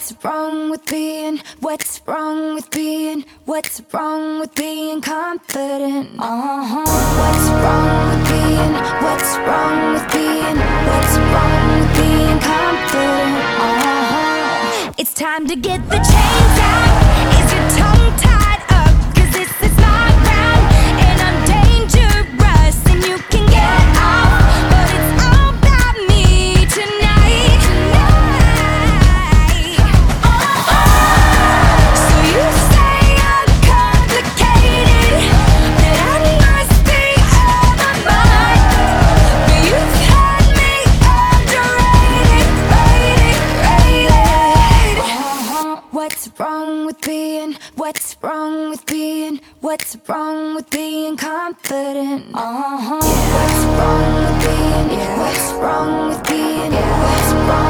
What's wrong with being, what's wrong with being, what's wrong with being confident? What's wrong with being, what's wrong with being, what's wrong with being confident? It's time to get the chains out. Is your tongue tied up? 'Cause this is my round, and I'm dangerous, and you can get off, but it's all about me tonight. So you say I'm complicated, that I must be on my mind, but you've had me underrated, rated. What's wrong with being, what's wrong with being, what's wrong with being confident? What's wrong with being, what's wrong with being, what's wrong